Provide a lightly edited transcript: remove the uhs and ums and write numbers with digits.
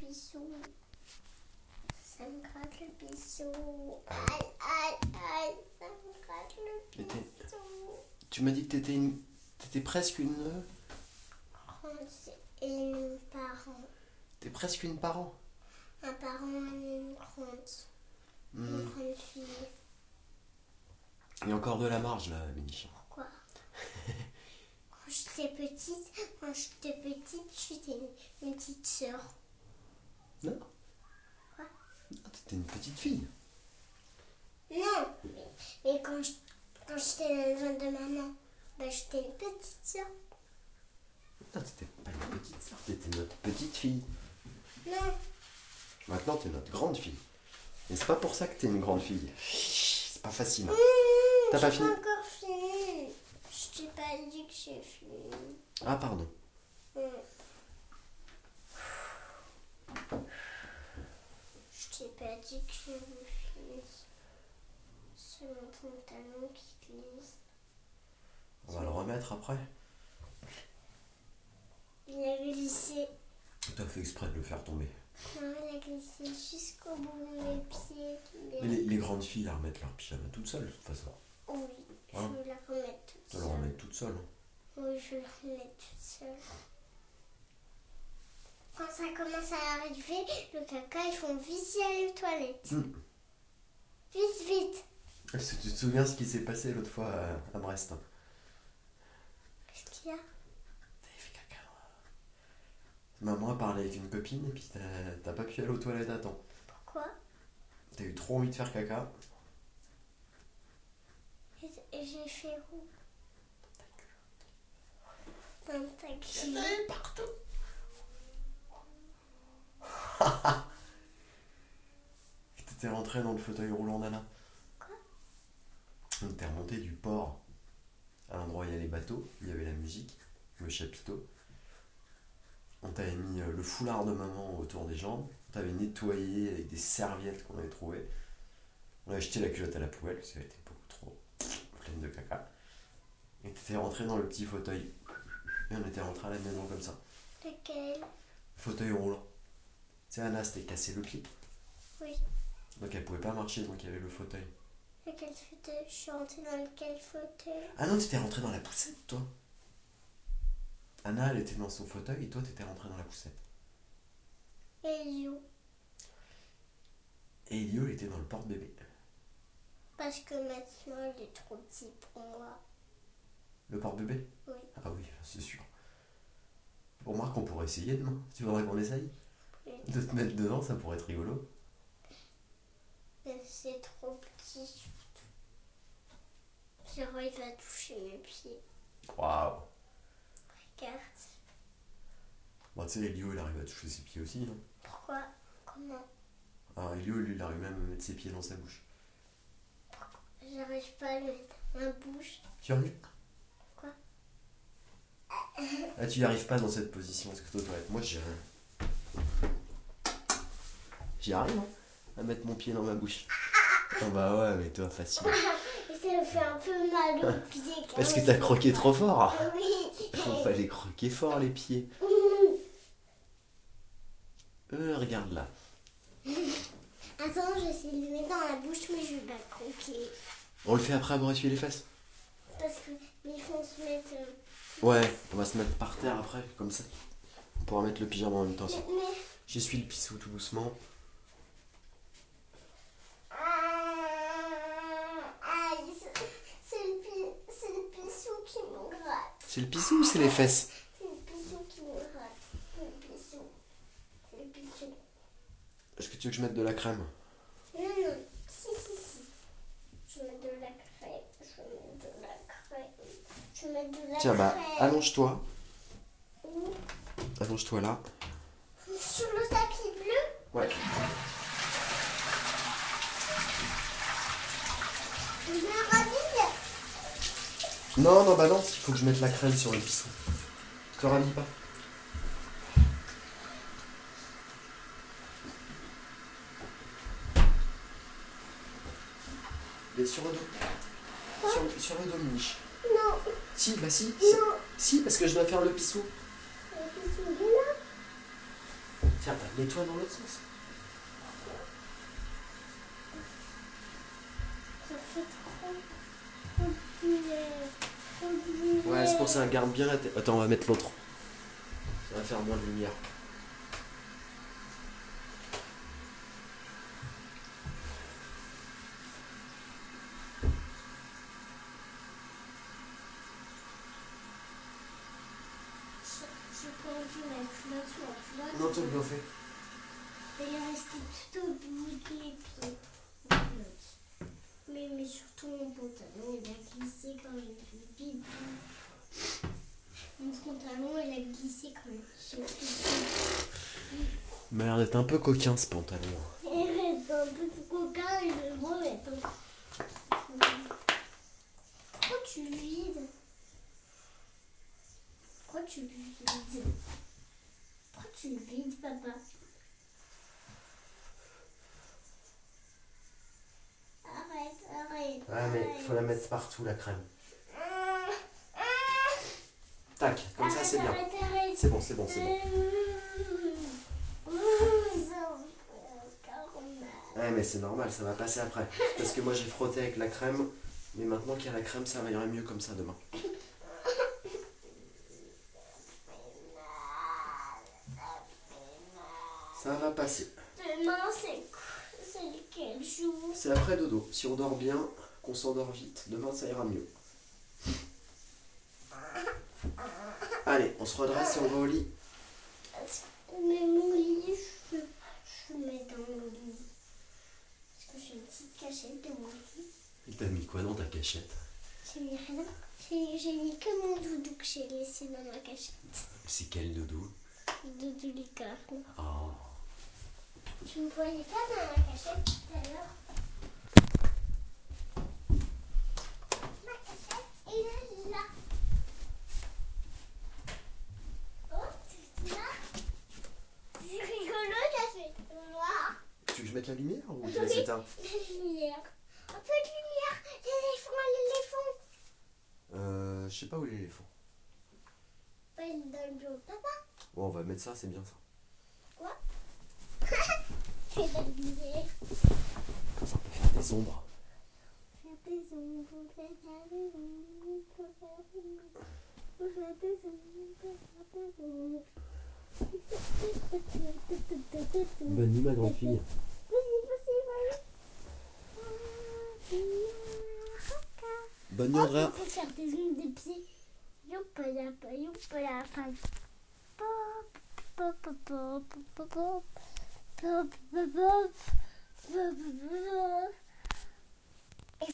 bisou. Ça me gratte le bisou. Aïe, aïe, aïe, ça me gratte le bisou. Tu m'as dit que t'étais presque une... Et une parent. T'es presque une parent. Un parent et une grande. Une grande fille. Il y a encore de la marge là, Bénichon. Pourquoi? Quand j'étais petite, j'étais une petite sœur. Non. Quoi? Non, t'étais une petite fille. Non, mais quand j'étais dans le ventre de maman, j'étais une petite sœur. Non, t'étais pas une petite sœur, t'étais notre petite fille. Non. Maintenant, t'es notre grande fille. Et c'est pas pour ça que t'es une grande fille. C'est pas facile. Hein. T'as pas fini? J'ai pas encore fini. Je t'ai pas dit que j'ai fini. Ah, pardon. Je t'ai pas dit que j'avais fini. C'est mon pantalon qui glisse. On va le remettre après. Il a glissé. T'as fait exprès de le faire tomber. Non, il a glissé jusqu'au bout de mes pieds. Mais les grandes filles, elles remettent leur pyjama toutes seules, de toute façon. Oui, Hein? je vais la remettre toute Tu seule. vas la remettre toute seule. Hein. Oui, je vais la remettre toute seule. Quand ça commence à arriver, le caca, ils font vite aller aux toilettes. Vite, vite. Est-ce que tu te souviens ce qui s'est passé l'autre fois à Brest? Qu'est-ce qu'il y a? T'avais fait caca. Maman a parlé avec une copine et puis t'as pas pu aller aux toilettes à temps. Pourquoi? T'as eu trop envie de faire caca. Et j'ai fait où? Dans ta culotte. Partout. T'étais rentré dans le fauteuil roulant Nana. Quoi? On était remonté du port à l'endroit où il y a les bateaux, il y avait la musique, le chapiteau. On t'avait mis le foulard de maman autour des jambes. On t'avait nettoyé avec des serviettes qu'on avait trouvées. On a jeté la culotte à la poubelle parce qu'elle était beaucoup trop pleine de caca. Et t'étais rentré dans le petit fauteuil. Et on était rentré à la maison comme ça. Lequel? Fauteuil roulant. C'est Anna, s'était cassé le pied. Oui. Donc elle pouvait pas marcher, donc il y avait le fauteuil. Lequel fauteuil? Je suis rentrée dans lequel fauteuil? Ah non, t'étais rentré dans la poussette, toi. Anna, elle était dans son fauteuil et toi, t'étais rentré dans la poussette. Et Elio? Et Elio, il était dans le porte-bébé. Parce que maintenant, il est trop petit pour moi. Le porte-bébé? Oui. Ah oui, c'est sûr. Remarque qu'on pourrait essayer demain. Tu voudrais qu'on essaye? Oui. De te mettre dedans, ça pourrait être rigolo. Mais c'est trop petit. Zéro, il va toucher mes pieds. Waouh! Regarde. Bon, tu sais, Elio, il arrive à toucher ses pieds aussi, non? Pourquoi? Comment? Ah, Elio, lui, il arrive même à mettre ses pieds dans sa bouche. J'arrive pas à le mettre dans ma bouche. Tu y arrives? Quoi? Ah, tu y arrives pas dans cette position, parce que toi, toi, moi, j'y arrive, hein, à mettre mon pied dans ma bouche. Ah bah ouais, mais toi, facile. Ça me fait un peu mal aux pieds. Parce que t'as croqué trop fort. Oui. Faut pas les croquer fort, les pieds. Regarde là. Attends, j'essaie de le mettre dans la bouche, mais je vais pas croquer. On le fait après avoir essuyé les fesses? Parce que il faut se mettre. Ouais, on va se mettre par terre après, comme ça. On pourra mettre le pyjama en même temps. Mais... J'essuie le pissou tout doucement. Aïe, c'est le pissou qui me gratte. C'est le pissou ou c'est les fesses? C'est le pissou qui me gratte. C'est le pissou. C'est le pissou. Est-ce que tu veux que je mette de la crème? Non, non. Si. Je mets de la crème. Je mets de la Tiens, bah, crème. allonge-toi. Où? Allonge-toi là. Sur le tapis bleu? Ouais. Je me rhabille. Non, bah non, il faut que je mette la crème sur le pissou. Te rhabille pas. Mais sur le dos. Sur le dos, Miniche. Non. Si, bah si. Non. Si, parce que je dois faire le pissou. Le pissou, il est là. Tiens, mets-toi dans l'autre sens. Ça fait trop de lumière. Trop de lumière. Ouais, c'est pour ça, garde bien la tête. Attends, on va mettre l'autre. Ça va faire moins de lumière. J'ai pas envie de mettre l'autre. Non, t'as bien fait. Il est resté tout au bout des pieds. Mais surtout mon pantalon, il a glissé quand j'ai fait pipi. Mon pantalon, il a glissé quand j'ai fait pipi. Il m'a l'air d'être un peu coquin ce pantalon. Il reste un peu de coquin et je le remets. Pourquoi tu le vides? Pourquoi tu le vides? Pourquoi tu le vides, papa? Arrête. Ouais, mais il faut la mettre partout, la crème. Tac, comme ça c'est bien. Arrête. C'est bon. Ouais, mais c'est normal, ça va passer après. Parce que moi j'ai frotté avec la crème, mais maintenant qu'il y a la crème, ça va irait mieux comme ça demain. Ça va passer. Demain, c'est quel jour? C'est après dodo. Si on dort bien, qu'on s'endort vite, demain ça ira mieux. Allez, on se redresse et on va au lit. Mais mon lit, je le mets dans mon lit. Parce que j'ai une petite cachette de mon lit. Et t'as mis quoi dans ta cachette? J'ai mis rien. J'ai mis que mon doudou que j'ai laissé dans ma cachette. C'est quel doudou? Doudou licorne. Oh. Tu me voyais pas dans ma cachette tout à l'heure? Ma cachette, elle est là. Oh, c'est là. C'est rigolo, ça fait noir. Tu veux que je mette la lumière ou je laisse éteindre? La lumière. Un peu de lumière. L'éléphant. Je sais pas où est l'éléphant. Pas dans le bureau. Papa. Bon, on va mettre ça, c'est bien ça. Quoi? C'est la lumière. Ça peut faire des ombres. Faire des ombres, faire des ombres, faire des ombres. Faire des ombres, faire des ombres. Bonne nuit, ma grande fille. Bonne nuit, Andrea. On peut faire des ombres des pieds. Youpala, youpala, enfin. Pop, pop, pop, pop, pop, pop, pop, pop, pop, pop, pop.